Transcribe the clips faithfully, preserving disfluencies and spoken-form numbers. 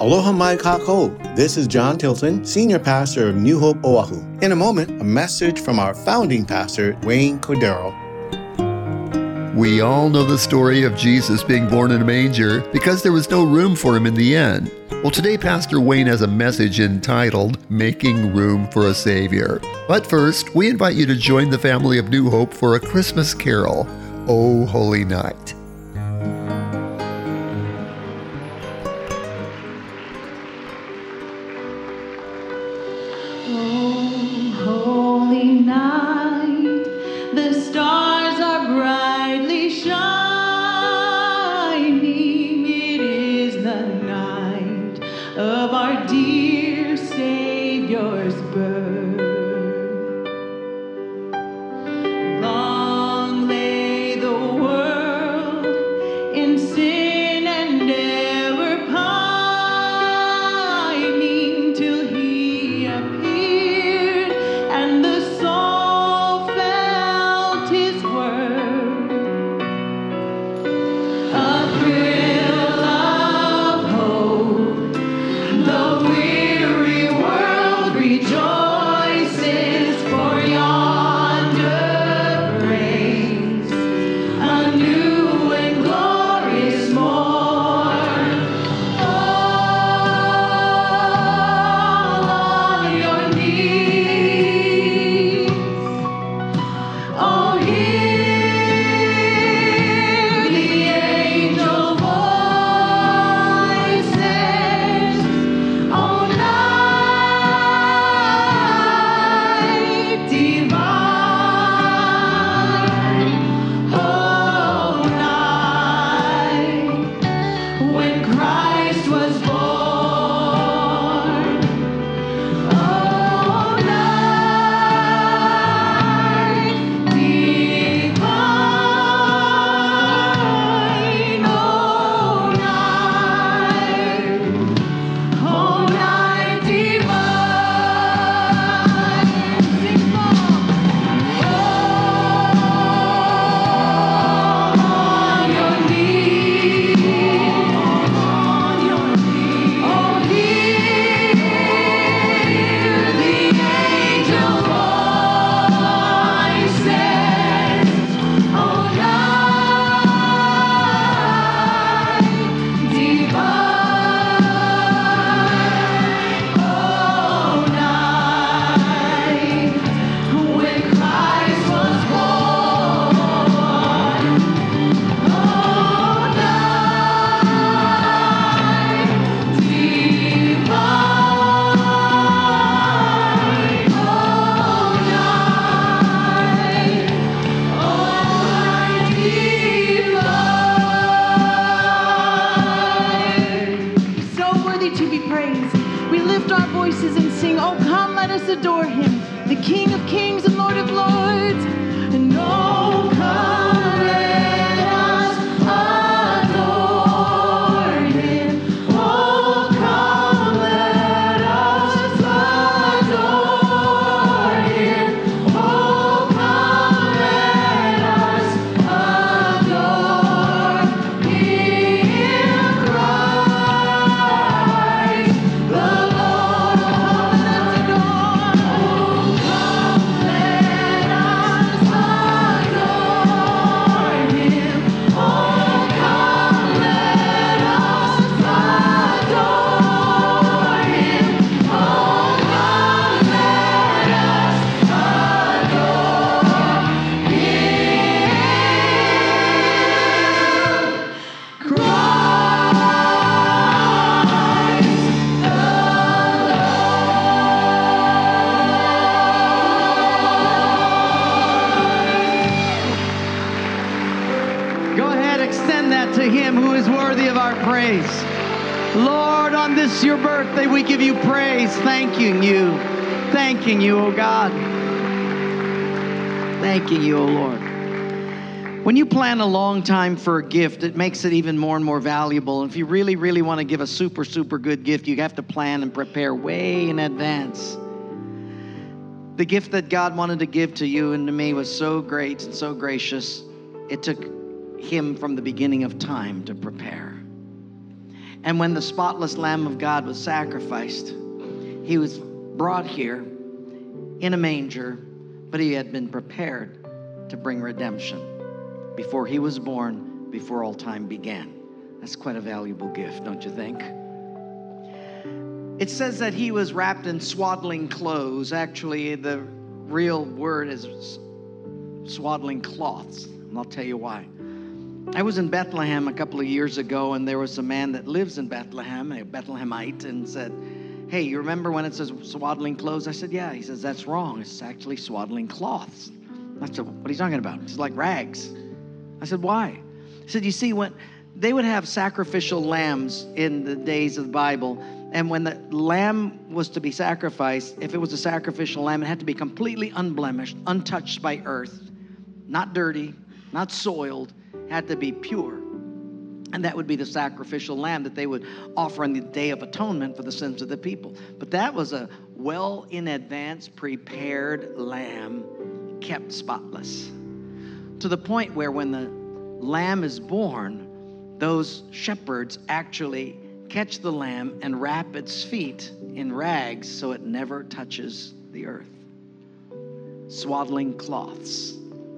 Aloha mai kākou. This is John Tilton, Senior Pastor of New Hope Oahu. In a moment, a message from our founding pastor, Wayne Cordero. We all know the story of Jesus being born in a manger because there was no room for him in the inn. Well, today Pastor Wayne has a message entitled, Making Room for a Savior. But first, we invite you to join the family of New Hope for a Christmas carol, O Holy Night. Thanking you, thanking you, oh God. Thanking you, oh Lord. When you plan a long time for a gift, it makes it even more and more valuable. And if you really, really want to give a super, super good gift, you have to plan and prepare way in advance. The gift that God wanted to give to you and to me was so great and so gracious. It took him from the beginning of time to prepare. And when the spotless Lamb of God was sacrificed, he was brought here in a manger, but he had been prepared to bring redemption before he was born, before all time began. That's quite a valuable gift, don't you think? It says that he was wrapped in swaddling clothes. Actually, the real word is swaddling cloths, and I'll tell you why. I was in Bethlehem a couple of years ago, and there was a man that lives in Bethlehem, a Bethlehemite, and said, hey, you remember when it says swaddling clothes? I said, yeah. He says, that's wrong. It's actually swaddling cloths. I said, what are you talking about? It's like rags. I said, why? He said, you see, when they would have sacrificial lambs in the days of the Bible, and when the lamb was to be sacrificed, if it was a sacrificial lamb, it had to be completely unblemished, untouched by earth, not dirty, not soiled, had to be pure. And that would be the sacrificial lamb that they would offer on the Day of Atonement for the sins of the people. But that was a well in advance prepared lamb, kept spotless. To the point where when the lamb is born, those shepherds actually catch the lamb and wrap its feet in rags so it never touches the earth. Swaddling cloths.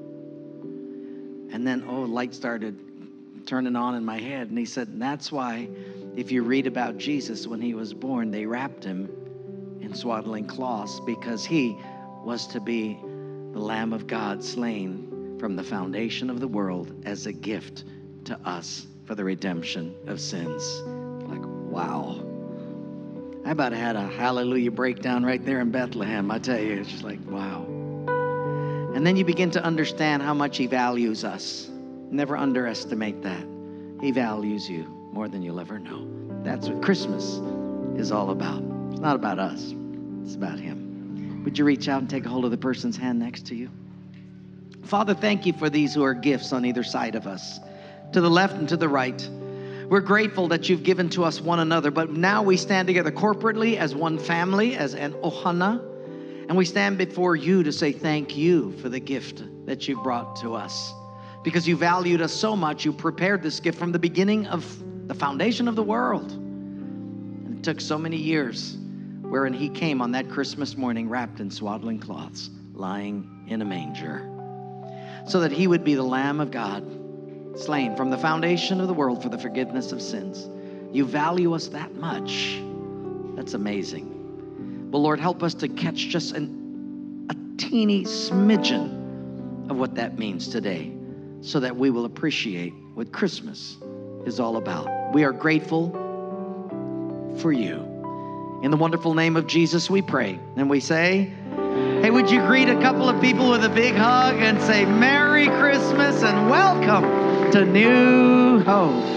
And then, oh, light started turning on in my head. And he said, and that's why if you read about Jesus when he was born, they wrapped him in swaddling cloths, because he was to be the Lamb of God slain from the foundation of the world as a gift to us for the redemption of sins. Like, wow. I about had a hallelujah breakdown right there in Bethlehem. I tell you, it's just like, wow. And then you begin to understand how much he values us. Never underestimate that. He values you more than you'll ever know. That's what Christmas is all about. It's not about us. It's about him. Would you reach out and take a hold of the person's hand next to you? Father, thank you for these who are gifts on either side of us, to the left and to the right. We're grateful that you've given to us one another, but now we stand together corporately as one family, as an Ohana, and we stand before you to say thank you for the gift that you brought to us. Because you valued us so much, you prepared this gift from the beginning of the foundation of the world. And it took so many years wherein he came on that Christmas morning wrapped in swaddling cloths, lying in a manger, so that he would be the Lamb of God, slain from the foundation of the world for the forgiveness of sins. You value us that much. That's amazing. But Lord, help us to catch just an, a teeny smidgen of what that means today, so that we will appreciate what Christmas is all about. We are grateful for you. In the wonderful name of Jesus, we pray. And we say, hey, would you greet a couple of people with a big hug and say, Merry Christmas and welcome to New Hope.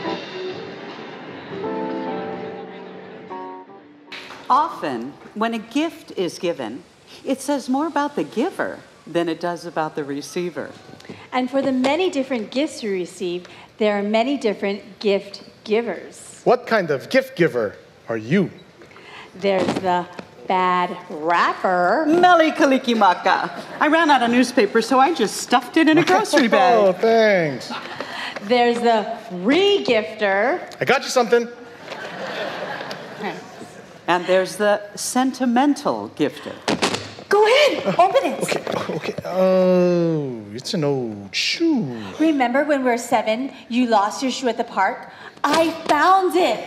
Often, when a gift is given, it says more about the giver than it does about the receiver. And for the many different gifts you receive, there are many different gift givers. What kind of gift giver are you? There's the bad wrapper. Meli Kalikimaka. I ran out of newspaper, so I just stuffed it in a grocery bag. Oh, thanks. There's the re-gifter. I got you something. And there's the sentimental gifter. Go ahead, open it. Okay, okay. Oh, it's an old shoe. Remember when we were seven, you lost your shoe at the park? I found it.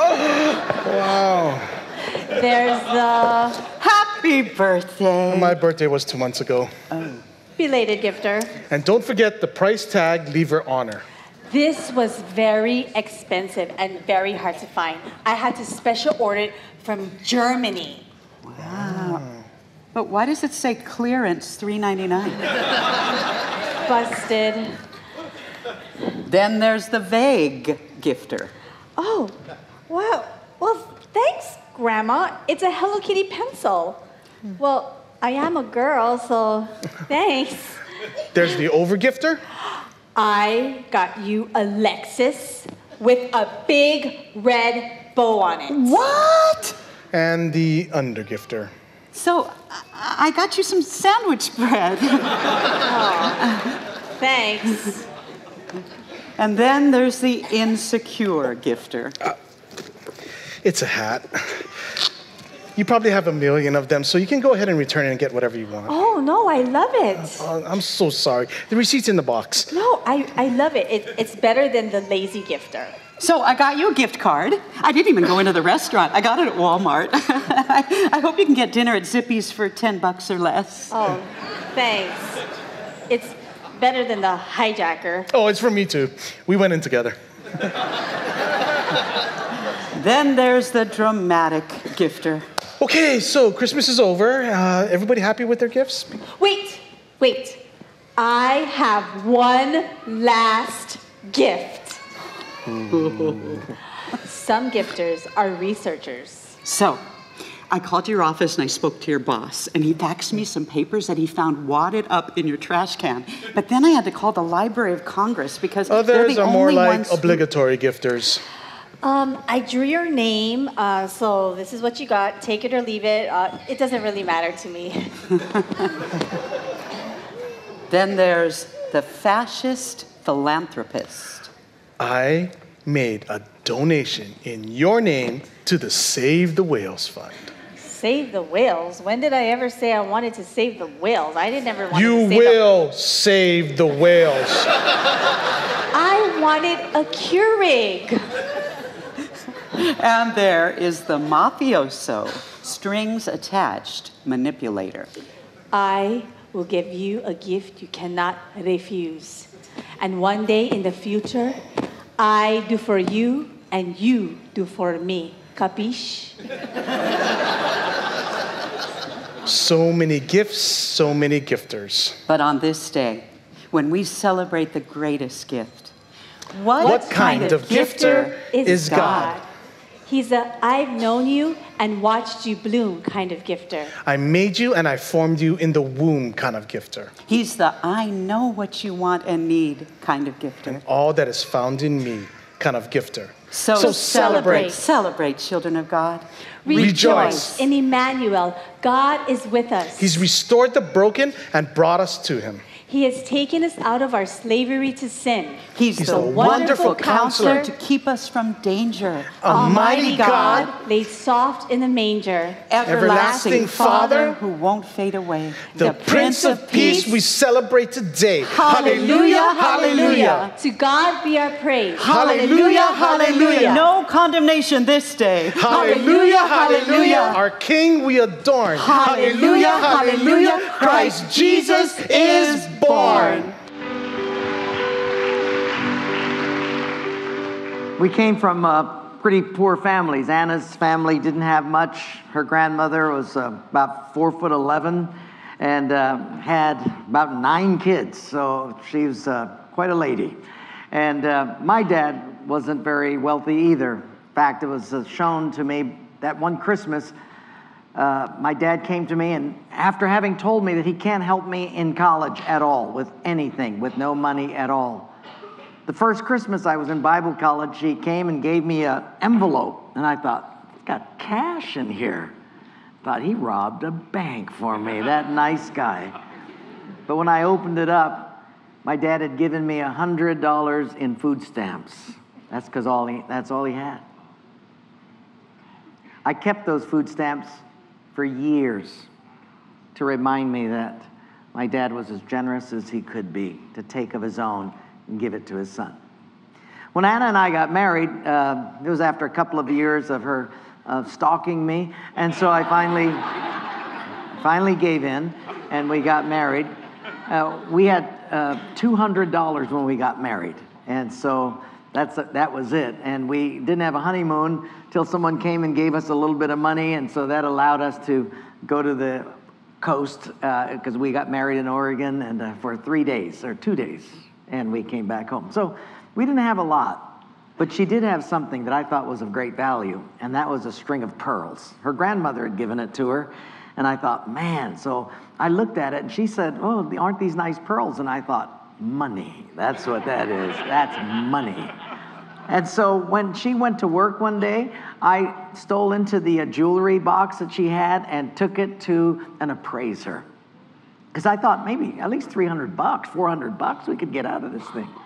Wow. There's the Happy birthday. My birthday was two months ago. Oh. belated gifter. And don't forget the price tag, Lever Honor. This was very expensive and very hard to find. I had to special order it from Germany. Wow. But why does it say clearance three ninety-nine? Busted. Then there's the vague gifter. Oh, wow. Well, thanks, Grandma. It's a Hello Kitty pencil. Well, I am a girl, so thanks. There's the overgifter. I got you a Lexus with a big red bow on it. What? And the undergifter. So, I got you some sandwich bread. Oh, thanks. And then there's the insecure gifter. Uh, It's a hat. You probably have a million of them, so you can go ahead and return it and get whatever you want. Oh, no, I love it. Uh, I'm so sorry. The receipt's in the box. No, I, I love it. it. It's better than the lazy gifter. So I got you a gift card. I didn't even go into the restaurant. I got it at Walmart. I, I hope you can get dinner at Zippy's for ten bucks or less. Oh, thanks. It's better than the hijacker. Oh, it's from me too. We went in together. Then there's the dramatic gifter. Okay, so Christmas is over. Uh, everybody happy with their gifts? Wait, wait. I have one last gift. Some gifters are researchers. So, I called your office and I spoke to your boss, and he faxed me some papers that he found wadded up in your trash can. But then I had to call the Library of Congress because they're Others the are only more like ones who- obligatory gifters. Um, I drew your name, uh, so this is what you got. Take it or leave it. Uh, it doesn't really matter to me. Then there's the fascist philanthropist. I made a donation in your name to the Save the Whales Fund. Save the whales? When did I ever say I wanted to save the whales? I didn't ever want You to save will save the whales. the... I wanted a Keurig. And there is the mafioso, strings attached manipulator. I will give you a gift you cannot refuse. And one day in the future, I do for you and you do for me. Capiche? So many gifts, so many gifters. But on this day, when we celebrate the greatest gift, what, What kind of gifter is God? He's a I've known you and watched you bloom kind of gifter. I made you and I formed you in the womb kind of gifter. He's the I know what you want and need kind of gifter. All that is found in me kind of gifter. So, So celebrate, celebrate. celebrate, children of God. Rejoice. In Emmanuel, God is with us. He's restored the broken and brought us to him. He has taken us out of our slavery to sin. He's, He's the a wonderful wonderful counselor counselor to keep us from danger. Almighty God, laid soft in the manger. Everlasting Father, who won't fade away. the Prince of Peace we celebrate today. Hallelujah, hallelujah. To God be our praise. Hallelujah, hallelujah. No condemnation this day. Hallelujah, hallelujah. Our King we adorn. Hallelujah, hallelujah. Christ Jesus is born. We came from uh, pretty poor families. Anna's family didn't have much. Her grandmother was uh, about four foot eleven and uh, had about nine kids. So she was uh, quite a lady. And uh, my dad wasn't very wealthy either. In fact, it was uh, shown to me that one Christmas, uh, my dad came to me, and after having told me that he can't help me in college at all with anything, with no money at all, the first Christmas I was in Bible college, he came and gave me an envelope. And I thought, it's got cash in here. Thought he robbed a bank for me, that nice guy. But when I opened it up, my dad had given me one hundred dollars in food stamps. That's because all he, that's all he had. I kept those food stamps for years to remind me that my dad was as generous as he could be to take of his own and give it to his son. When Anna and I got married, uh, it was after a couple of years of her uh, stalking me, and so I finally, finally gave in, and we got married. Uh, we had uh, two hundred dollars when we got married, and so that's that was it. And we didn't have a honeymoon till someone came and gave us a little bit of money, and so that allowed us to go to the coast because uh, we got married in Oregon, and uh, for three days or two days. And we came back home. So we didn't have a lot, but she did have something that I thought was of great value, and that was a string of pearls. Her grandmother had given it to her, and I thought, man. So I looked at it, and she said, oh, aren't these nice pearls? And I thought, money. That's what that is. That's money. And so when she went to work one day, I stole into the uh, jewelry box that she had and took it to an appraiser. Because I thought maybe at least three hundred bucks, four hundred bucks we could get out of this thing.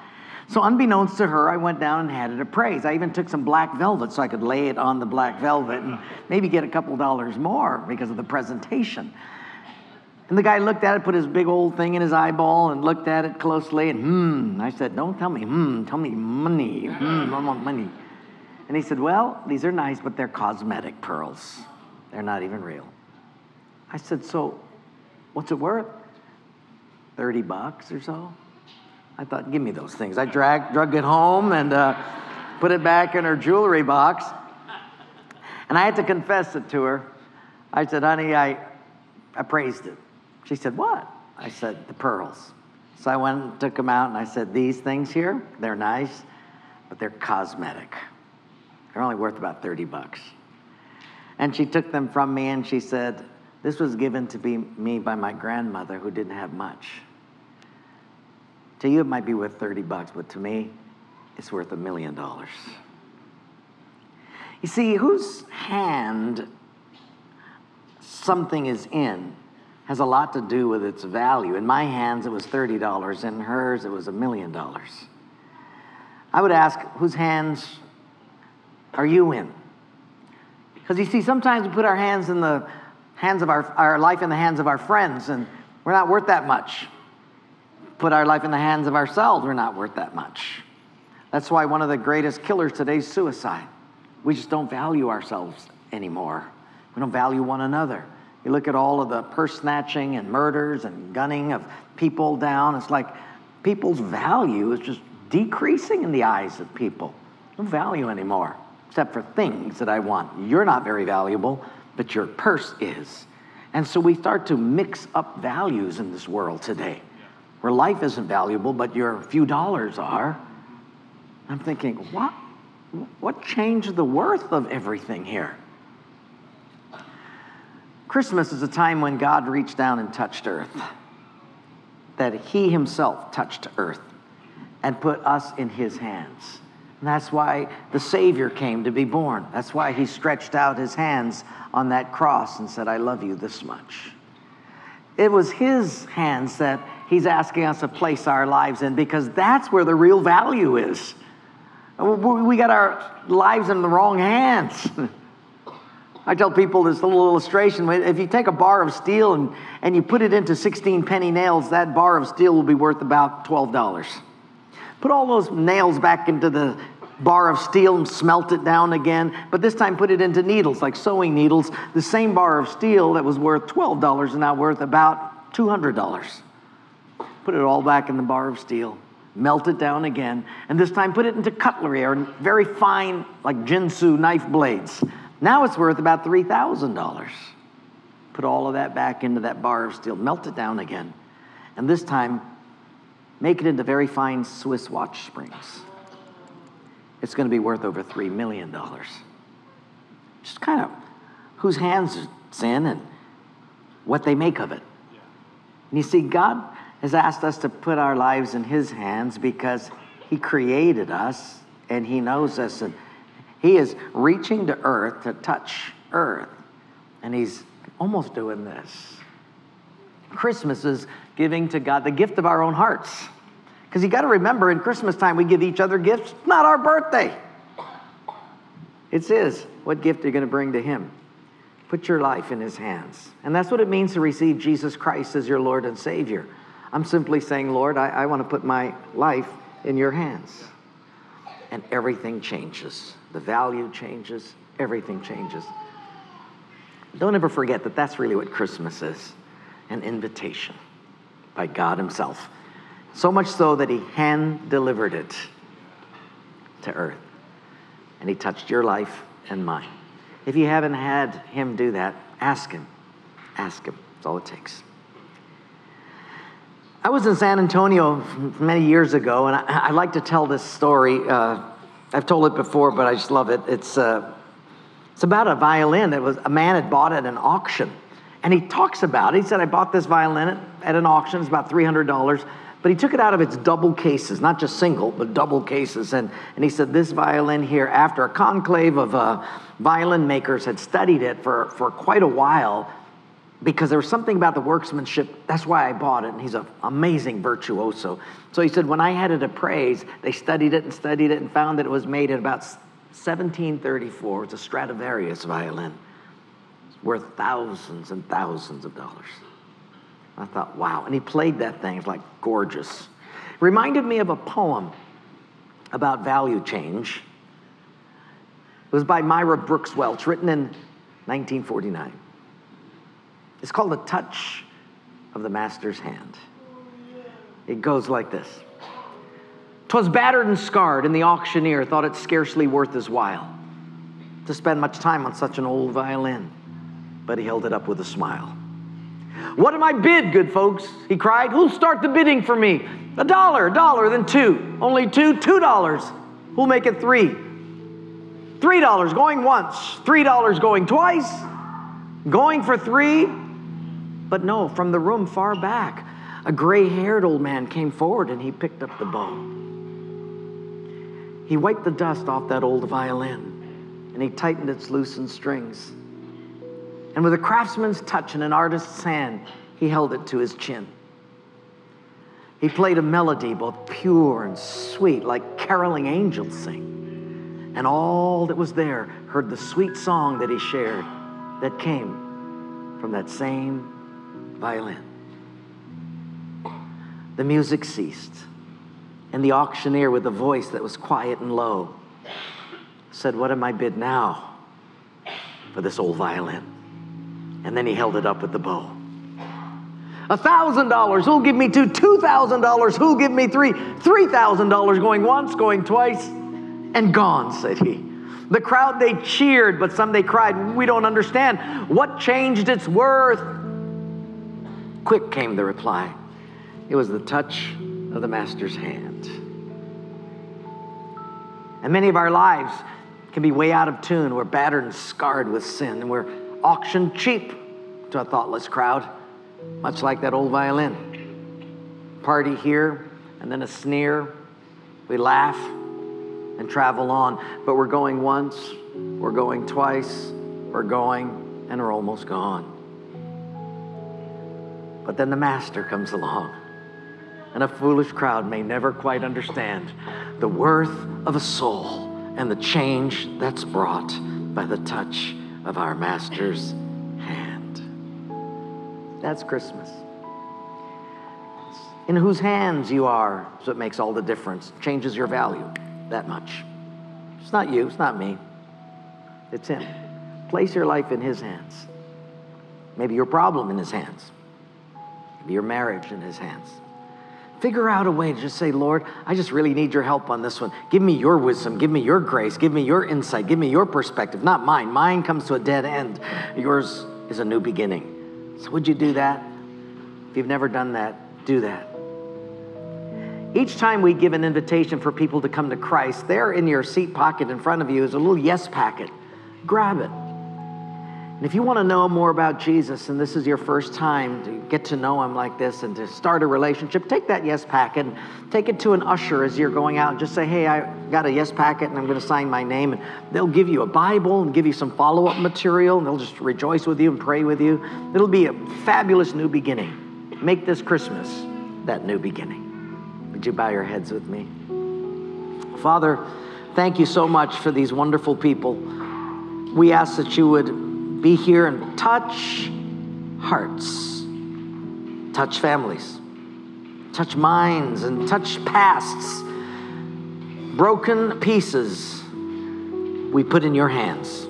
So unbeknownst to her, I went down and had it appraised. I even took some black velvet so I could lay it on the black velvet and maybe get a couple dollars more because of the presentation. And the guy looked at it, put his big old thing in his eyeball and looked at it closely, and hmm, I said, don't tell me hmm, tell me money, hmm, I want money. And he said, well, these are nice, but they're cosmetic pearls. They're not even real. I said, so what's it worth? thirty bucks or so? I thought, give me those things. I dragged, drug it home and uh, put it back in her jewelry box. And I had to confess it to her. I said, honey, I appraised it. She said, what? I said, the pearls. So I went and took them out and I said, these things here, they're nice, but they're cosmetic. They're only worth about thirty bucks. And she took them from me and she said, this was given to be me by my grandmother who didn't have much. To you, it might be worth thirty bucks, but to me, it's worth a million dollars. You see, whose hand something is in has a lot to do with its value. In my hands, it was thirty dollars. In hers, it was a million dollars. I would ask, whose hands are you in? Because you see, sometimes we put our hands in the hands of our, our life in the hands of our friends, and we're not worth that much. Put our life in the hands of ourselves, we're not worth that much. That's why one of the greatest killers today is suicide. We just don't value ourselves anymore. We don't value one another. You look at all of the purse snatching and murders and gunning of people down. It's like people's value is just decreasing in the eyes of people. No value anymore, except for things that I want. You're not very valuable, but your purse is. And so we start to mix up values in this world today, where life isn't valuable, but your few dollars are. I'm thinking, what? What changed the worth of everything here? Christmas is a time when God reached down and touched earth, that he himself touched earth and put us in his hands. And that's why the Savior came to be born. That's why he stretched out his hands on that cross and said, I love you this much. It was his hands that he's asking us to place our lives in, because that's where the real value is. We got our lives in the wrong hands. I tell people this little illustration. If you take a bar of steel and, and you put it into sixteen penny nails, that bar of steel will be worth about twelve dollars. Put all those nails back into the bar of steel and smelt it down again, but this time put it into needles, like sewing needles. The same bar of steel that was worth twelve dollars is now worth about two hundred dollars. Put it all back in the bar of steel, melt it down again, and this time put it into cutlery or very fine, like Jinsu knife blades. Now it's worth about three thousand dollars. Put all of that back into that bar of steel, melt it down again, and this time make it into very fine Swiss watch springs. It's going to be worth over three million dollars. Just kind of whose hands it's in and what they make of it. And you see, God has asked us to put our lives in his hands because he created us and he knows us, and he is reaching to earth to touch earth, and he's almost doing this. Christmas is giving to God the gift of our own hearts. Because you got to remember, in Christmas time, we give each other gifts. It's not our birthday. It's his. What gift are you going to bring to him? Put your life in his hands. And that's what it means to receive Jesus Christ as your Lord and Savior. I'm simply saying, Lord, I, I want to put my life in your hands. And everything changes. The value changes. Everything changes. Don't ever forget that that's really what Christmas is. An invitation by God himself. So much so that he hand-delivered it to earth. And he touched your life and mine. If you haven't had him do that, ask him. Ask him. That's all it takes. I was in San Antonio many years ago, and I, I like to tell this story. Uh, I've told it before, but I just love it. It's, uh, it's about a violin that was a man had bought at an auction. And he talks about it. He said, I bought this violin at, at an auction. It's about three hundred dollars. But he took it out of its double cases, not just single, but double cases. And, and he said, this violin here, after a conclave of uh, violin makers had studied it for, for quite a while, because there was something about the workmanship. That's why I bought it. And he's an amazing virtuoso. So he said, when I had it appraised, they studied it and studied it and found that it was made at about seventeen thirty-four. It's a Stradivarius violin. It's worth thousands and thousands of dollars. I thought, wow. And he played that thing. It's like gorgeous. It reminded me of a poem about value change. It was by Myra Brooks Welch, written in nineteen forty-nine. It's called The Touch of the Master's Hand. It goes like this. 'Twas battered and scarred, and the auctioneer thought it scarcely worth his while to spend much time on such an old violin, but he held it up with a smile. What am I bid, good folks? He cried. Who'll start the bidding for me? A dollar, a dollar, then two. Only two, two dollars. Who'll make it three? Three dollars going once, three dollars going twice, going for three. But no, from the room far back, a gray-haired old man came forward and he picked up the bow. He wiped the dust off that old violin and he tightened its loosened strings. And with a craftsman's touch and an artist's hand, he held it to his chin. He played a melody both pure and sweet, like caroling angels sing. And all that was there heard the sweet song that he shared that came from that same violin. The music ceased, and the auctioneer, with a voice that was quiet and low, said, what am I bid now for this old violin? And then he held it up with the bow. A thousand dollars, who'll give me two? Two thousand dollars, who'll give me three? Three thousand dollars, going once, going twice, and gone, said he. The crowd, they cheered, but some they cried, we don't understand. What changed its worth? Quick came the reply. It was the touch of the Master's hand. And many of our lives can be way out of tune. We're battered and scarred with sin, and we're auctioned cheap to a thoughtless crowd, much like that old violin. Party here, and then a sneer. We laugh and travel on, but we're going once, we're going twice, we're going, and we're almost gone. But then the Master comes along, and a foolish crowd may never quite understand the worth of a soul and the change that's brought by the touch of our Master's hand. That's Christmas. In whose hands you are is what makes all the difference. Changes your value that much. It's not you, it's not me. It's him. Place your life in his hands. Maybe your problem in his hands. Maybe your marriage in his hands. Figure out a way to just say, Lord, I just really need your help on this one. Give me your wisdom. Give me your grace. Give me your insight. Give me your perspective, not mine. Mine comes to a dead end. Yours is a new beginning. So would you do that? If you've never done that, do that. Each time we give an invitation for people to come to Christ, there in your seat pocket in front of you is a little yes packet. Grab it. And if you want to know more about Jesus, and this is your first time to get to know him like this and to start a relationship, take that yes packet and take it to an usher as you're going out and just say, hey, I got a yes packet and I'm going to sign my name. And they'll give you a Bible and give you some follow-up material, and they'll just rejoice with you and pray with you. It'll be a fabulous new beginning. Make this Christmas that new beginning. Would you bow your heads with me? Father, thank you so much for these wonderful people. We ask that you would be here and touch hearts, touch families, touch minds, and touch pasts. Broken pieces we put in your hands.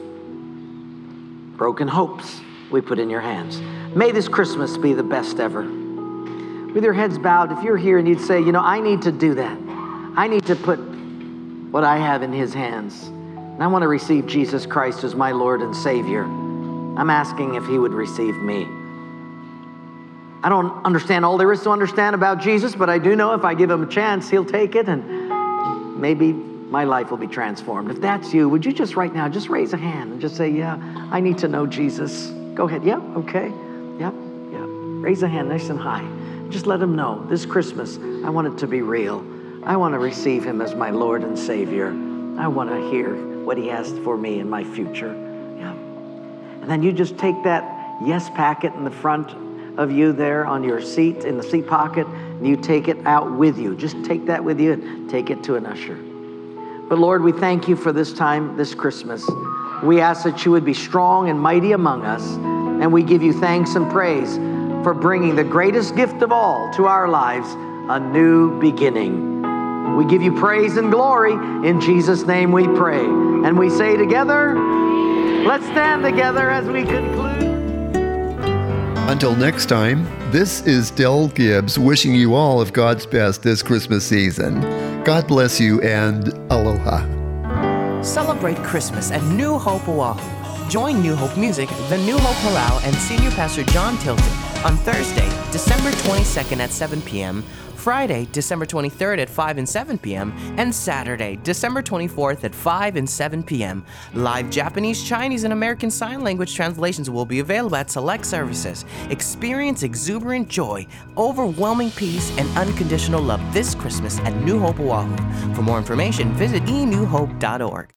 Broken hopes we put in your hands. May this Christmas be the best ever. With your heads bowed, if you're here and you'd say, you know, I need to do that. I need to put what I have in his hands. And I want to receive Jesus Christ as my Lord and Savior. I'm asking if he would receive me. I don't understand all there is to understand about Jesus, but I do know if I give him a chance, he'll take it, and maybe my life will be transformed. If that's you, would you just right now, just raise a hand and just say, yeah, I need to know Jesus. Go ahead. Yep, okay. Yep, yep. Raise a hand nice and high. Just let him know this Christmas, I want it to be real. I want to receive him as my Lord and Savior. I want to hear what he has for me in my future. Yeah. And then you just take that yes packet in the front of you there on your seat, in the seat pocket, and you take it out with you. Just take that with you and take it to an usher. But Lord, we thank you for this time, this Christmas. We ask that you would be strong and mighty among us, and we give you thanks and praise for bringing the greatest gift of all to our lives, a new beginning. We give you praise and glory. In Jesus' name we pray. And we say together, let's stand together as we conclude. Until next time, this is Del Gibbs wishing you all of God's best this Christmas season. God bless you and aloha. Celebrate Christmas at New Hope Oahu. Join New Hope Music, the New Hope Chorale, and Senior Pastor John Tilton on Thursday, December twenty-second at seven p.m., Friday, December twenty-third at five and seven p.m., and Saturday, December twenty-fourth at five and seven p.m. Live Japanese, Chinese, and American Sign Language translations will be available at select services. Experience exuberant joy, overwhelming peace, and unconditional love this Christmas at New Hope Oahu. For more information, visit e new hope dot org.